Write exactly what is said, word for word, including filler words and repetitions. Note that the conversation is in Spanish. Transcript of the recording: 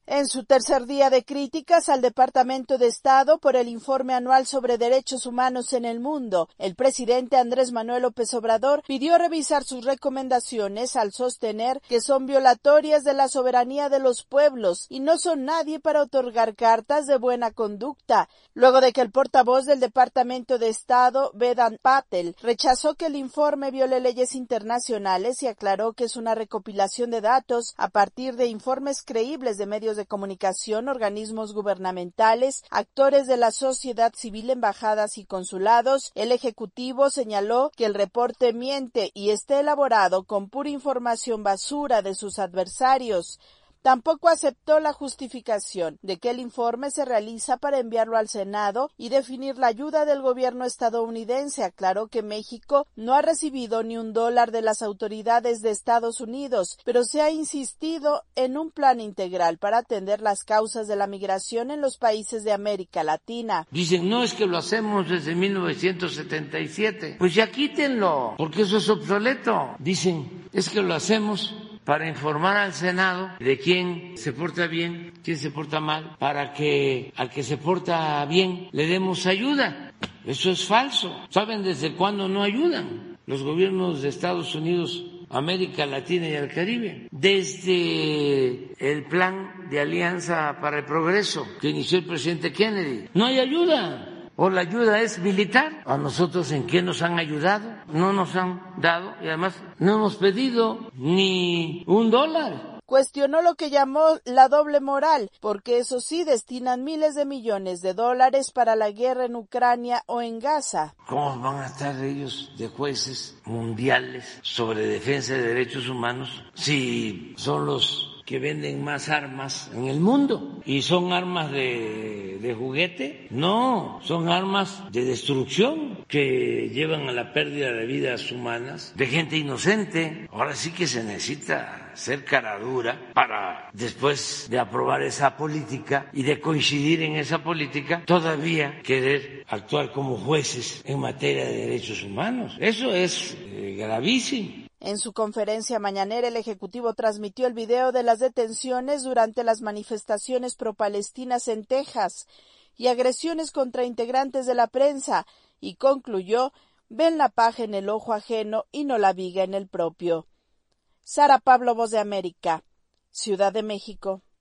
En su tercer día de críticas al Departamento de Estado por el informe anual sobre derechos humanos en el mundo, el presidente Andrés Manuel López Obrador pidió revisar sus recomendaciones al sostener que son violatorias de la soberanía de los pueblos y no son nadie para otorgar cartas de buena conducta, luego de que el portavoz del Departamento de Estado, Vedant Patel, rechazó que el informe viole leyes internacionales y aclaró que es una recopilación de datos a partir de informes creíbles de medios de comunicación, organismos gubernamentales, actores de la sociedad civil, embajadas y consulados. El Ejecutivo señaló que el reporte miente y está elaborado con pura información basura de sus adversarios. Tampoco aceptó la justificación de que el informe se realiza para enviarlo al Senado y definir la ayuda del gobierno estadounidense. Aclaró que México no ha recibido ni un dólar de las autoridades de Estados Unidos, pero se ha insistido en un plan integral para atender las causas de la migración en los países de América Latina. Dicen, no, es que lo hacemos desde mil novecientos setenta y siete. Pues ya quítenlo, porque eso es obsoleto. Dicen, es que lo hacemos para informar al Senado de quién se porta bien, quién se porta mal, para que al que se porta bien le demos ayuda. Eso es falso. ¿Saben desde cuándo no ayudan los gobiernos de Estados Unidos, América Latina y el Caribe? Desde el plan de Alianza para el Progreso que inició el presidente Kennedy. No hay ayuda. O la ayuda es militar. ¿A nosotros en qué nos han ayudado? No nos han dado y además no hemos pedido ni un dólar. Cuestionó lo que llamó la doble moral, porque eso sí destinan miles de millones de dólares para la guerra en Ucrania o en Gaza. ¿Cómo van a estar ellos de jueces mundiales sobre defensa de derechos humanos si son los que venden más armas en el mundo? ¿Y son armas de, de juguete? No, son armas de destrucción que llevan a la pérdida de vidas humanas, de gente inocente. Ahora sí que se necesita ser cara dura para, después de aprobar esa política y de coincidir en esa política, todavía querer actuar como jueces en materia de derechos humanos. Eso es eh, gravísimo. En su conferencia mañanera, el Ejecutivo transmitió el video de las detenciones durante las manifestaciones pro-palestinas en Texas y agresiones contra integrantes de la prensa y concluyó: ven la paja en el ojo ajeno y no la viga en el propio. Sara Pablo, Voz de América, Ciudad de México.